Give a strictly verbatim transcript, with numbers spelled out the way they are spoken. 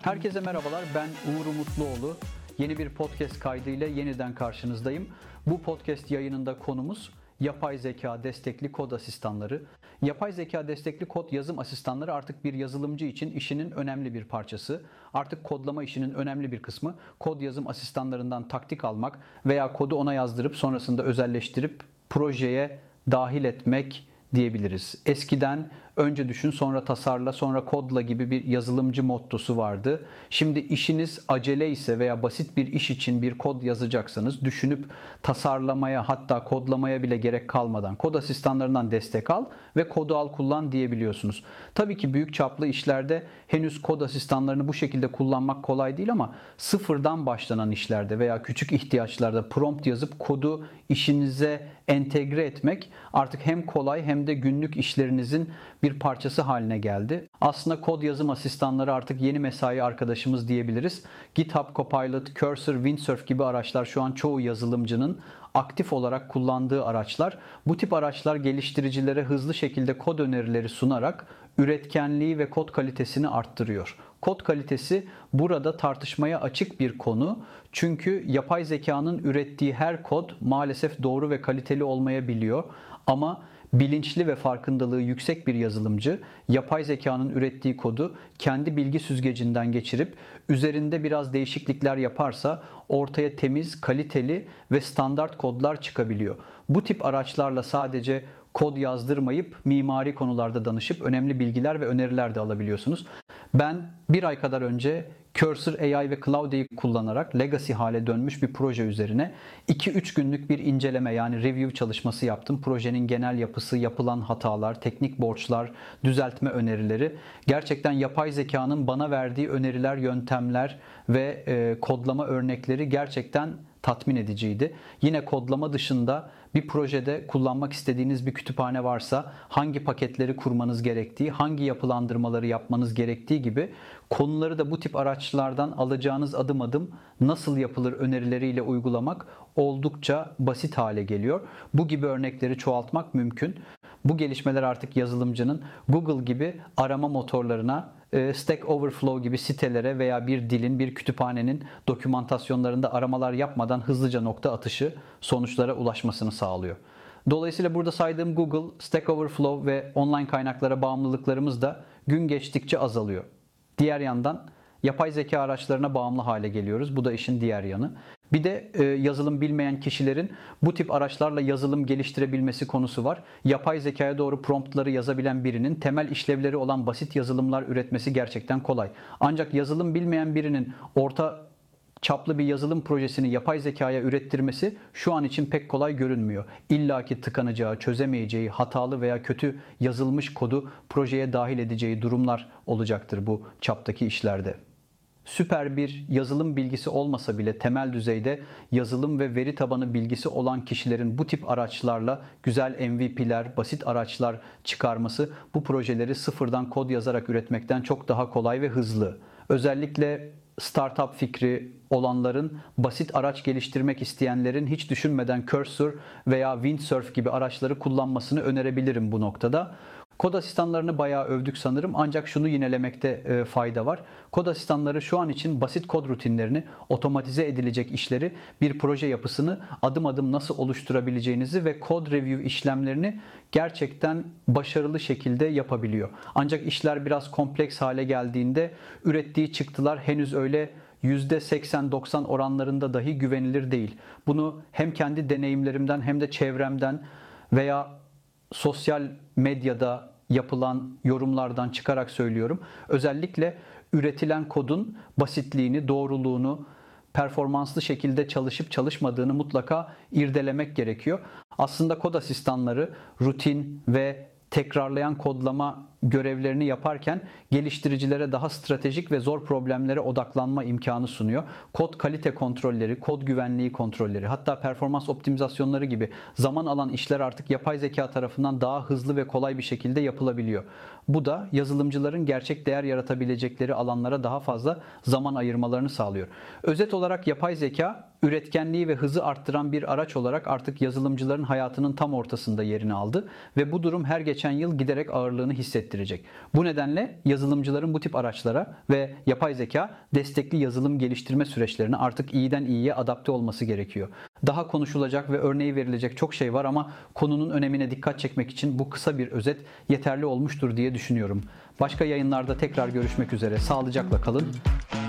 Herkese merhabalar, ben Uğur Umutluoğlu. Yeni bir podcast kaydıyla yeniden karşınızdayım. Bu podcast yayınında konumuz yapay zeka destekli kod asistanları. Yapay zeka destekli kod yazım asistanları artık bir yazılımcı için işinin önemli bir parçası. Artık kodlama işinin önemli bir kısmı kod yazım asistanlarından taktik almak veya kodu ona yazdırıp sonrasında özelleştirip projeye dahil etmek diyebiliriz. Eskiden önce düşün, sonra tasarla, sonra kodla gibi bir yazılımcı mottosu vardı. Şimdi işiniz acele ise veya basit bir iş için bir kod yazacaksanız düşünüp tasarlamaya, hatta kodlamaya bile gerek kalmadan kod asistanlarından destek al ve kodu al kullan diyebiliyorsunuz. Tabii ki büyük çaplı işlerde henüz kod asistanlarını bu şekilde kullanmak kolay değil ama sıfırdan başlanan işlerde veya küçük ihtiyaçlarda prompt yazıp kodu işinize entegre etmek artık hem kolay hem de günlük işlerinizin bir parçası haline geldi. Aslında kod yazım asistanları artık yeni mesai arkadaşımız diyebiliriz. GitHub Copilot, Cursor, Windsurf gibi araçlar şu an çoğu yazılımcının aktif olarak kullandığı araçlar. Bu tip araçlar geliştiricilere hızlı şekilde kod önerileri sunarak üretkenliği ve kod kalitesini arttırıyor. Kod kalitesi burada tartışmaya açık bir konu. Çünkü yapay zekanın ürettiği her kod maalesef doğru ve kaliteli olmayabiliyor. Ama bilinçli ve farkındalığı yüksek bir yazılımcı yapay zekanın ürettiği kodu kendi bilgi süzgecinden geçirip üzerinde biraz değişiklikler yaparsa ortaya temiz, kaliteli ve standart kodlar çıkabiliyor. Bu tip araçlarla sadece kod yazdırmayıp mimari konularda danışıp önemli bilgiler ve öneriler de alabiliyorsunuz. Ben bir ay kadar önce Cursor A I ve Cloudy'yi kullanarak legacy hale dönmüş bir proje üzerine iki üç günlük bir inceleme, yani review çalışması yaptım. Projenin genel yapısı, yapılan hatalar, teknik borçlar, düzeltme önerileri. Gerçekten yapay zekanın bana verdiği öneriler, yöntemler ve e, kodlama örnekleri gerçekten tatmin ediciydi. Yine kodlama dışında bir projede kullanmak istediğiniz bir kütüphane varsa hangi paketleri kurmanız gerektiği, hangi yapılandırmaları yapmanız gerektiği gibi konuları da bu tip araçlardan alacağınız adım adım nasıl yapılır önerileriyle uygulamak oldukça basit hale geliyor. Bu gibi örnekleri çoğaltmak mümkün. Bu gelişmeler artık yazılımcının Google gibi arama motorlarına, Stack Overflow gibi sitelere veya bir dilin, bir kütüphanenin dokümantasyonlarında aramalar yapmadan hızlıca nokta atışı sonuçlara ulaşmasını sağlıyor. Dolayısıyla burada saydığım Google, Stack Overflow ve online kaynaklara bağımlılıklarımız da gün geçtikçe azalıyor. Diğer yandan yapay zeka araçlarına bağımlı hale geliyoruz. Bu da işin diğer yanı. Bir de e, yazılım bilmeyen kişilerin bu tip araçlarla yazılım geliştirebilmesi konusu var. Yapay zekaya doğru promptları yazabilen birinin temel işlevleri olan basit yazılımlar üretmesi gerçekten kolay. Ancak yazılım bilmeyen birinin orta çaplı bir yazılım projesini yapay zekaya ürettirmesi şu an için pek kolay görünmüyor. İlla ki tıkanacağı, çözemeyeceği, hatalı veya kötü yazılmış kodu projeye dahil edeceği durumlar olacaktır bu çaptaki işlerde. Süper bir yazılım bilgisi olmasa bile temel düzeyde yazılım ve veri tabanı bilgisi olan kişilerin bu tip araçlarla güzel M V P'ler, basit araçlar çıkarması bu projeleri sıfırdan kod yazarak üretmekten çok daha kolay ve hızlı. Özellikle startup fikri olanların, basit araç geliştirmek isteyenlerin hiç düşünmeden Cursor veya Windsurf gibi araçları kullanmasını önerebilirim bu noktada. Kod asistanlarını bayağı övdük sanırım, ancak şunu yinelemekte fayda var. Kod asistanları şu an için basit kod rutinlerini, otomatize edilecek işleri, bir proje yapısını adım adım nasıl oluşturabileceğinizi ve kod review işlemlerini gerçekten başarılı şekilde yapabiliyor. Ancak işler biraz kompleks hale geldiğinde ürettiği çıktılar henüz öyle yüzde seksen doksan oranlarında dahi güvenilir değil. Bunu hem kendi deneyimlerimden hem de çevremden veya sosyal medyada yapılan yorumlardan çıkarak söylüyorum. Özellikle üretilen kodun basitliğini, doğruluğunu, performanslı şekilde çalışıp çalışmadığını mutlaka irdelemek gerekiyor. Aslında kod asistanları rutin ve tekrarlayan kodlama görevlerini yaparken geliştiricilere daha stratejik ve zor problemlere odaklanma imkanı sunuyor. Kod kalite kontrolleri, kod güvenliği kontrolleri, hatta performans optimizasyonları gibi zaman alan işler artık yapay zeka tarafından daha hızlı ve kolay bir şekilde yapılabiliyor. Bu da yazılımcıların gerçek değer yaratabilecekleri alanlara daha fazla zaman ayırmalarını sağlıyor. Özet olarak yapay zeka üretkenliği ve hızı arttıran bir araç olarak artık yazılımcıların hayatının tam ortasında yerini aldı ve bu durum her geçen yıl giderek ağırlığını hissettiriyor. gerektirecek. Bu nedenle yazılımcıların bu tip araçlara ve yapay zeka destekli yazılım geliştirme süreçlerine artık iyiden iyiye adapte olması gerekiyor. Daha konuşulacak ve örneği verilecek çok şey var ama konunun önemine dikkat çekmek için bu kısa bir özet yeterli olmuştur diye düşünüyorum. Başka yayınlarda tekrar görüşmek üzere. Sağlıcakla kalın.